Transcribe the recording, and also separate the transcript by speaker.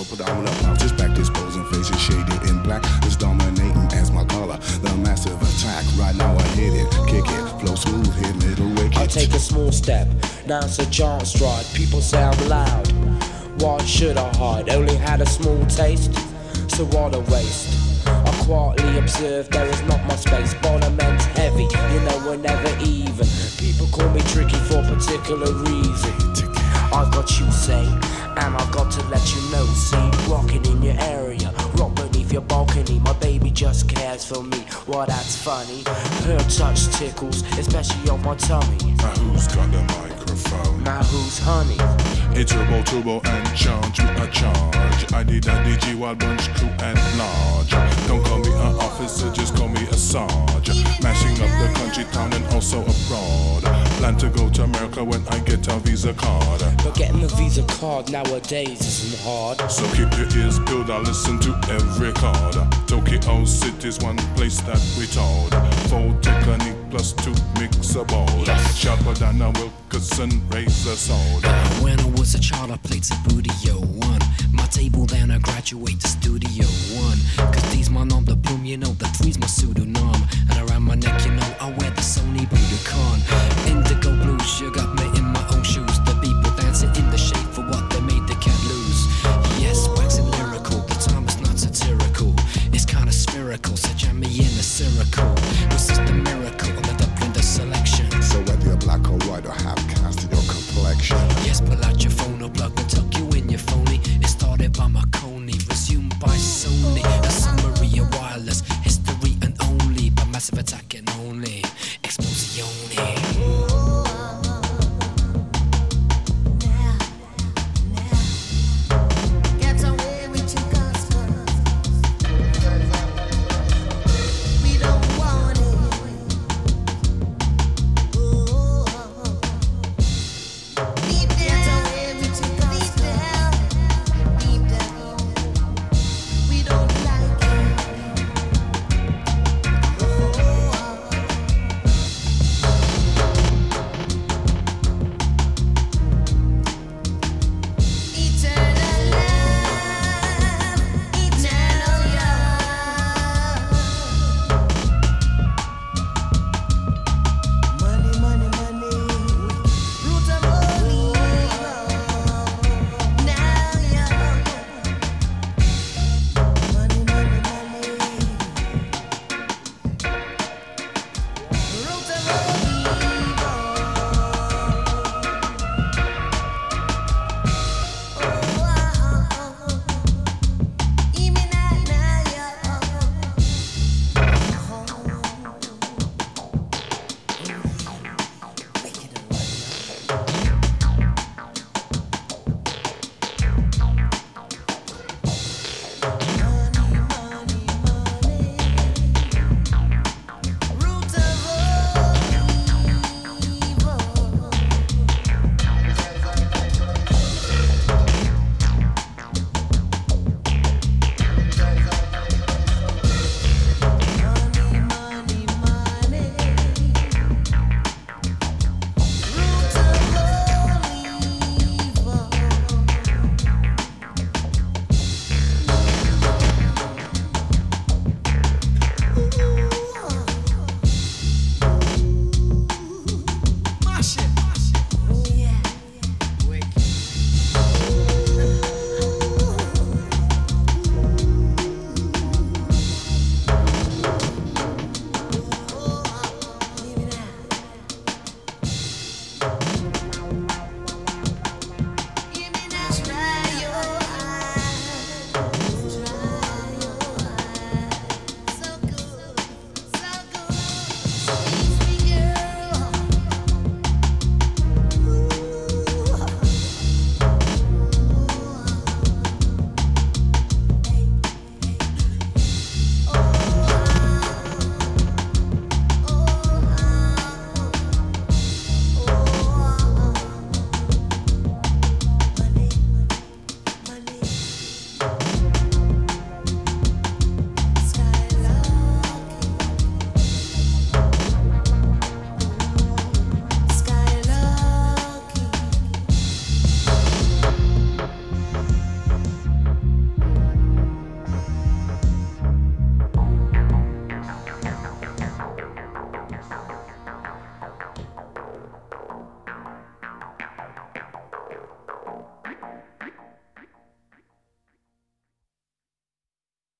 Speaker 1: baller, put all up out his back, disposing faces shaded in black. Is dominating as my color. The massive attack. Right now I hit it, kick it, flow smooth, hit middle wicket.
Speaker 2: I take a small step, now it's a giant stride. People say I'm loud. Why should I hide? Only had a small taste, so what a waste. I quietly observe there is not much space. Bonament's heavy, you know we're never even. People call me tricky for a particular reason. I've got you say, and I've got to let you know. See, rocking in your area, rock beneath your balcony. My baby just cares for me, well that's funny. Her touch tickles, especially on my tummy.
Speaker 1: Now who's got the microphone?
Speaker 2: Now who's honey?
Speaker 1: It's turbo and charge with a charge. I did a DG Wild Bunch crew and large. Don't call me an officer, just call me a sarge. Mashing up the country, town and also abroad. Plan to go to America when I get a Visa card.
Speaker 2: But getting a Visa card nowadays isn't hard.
Speaker 1: So keep your ears peeled, I listen to every card. Tokyo City's one place that we told. 4 technique plus 2 mix a bowl. Sharper than a Wilkerson razor sword.
Speaker 3: When I was a child I played Sabudio 1. My table then I graduate to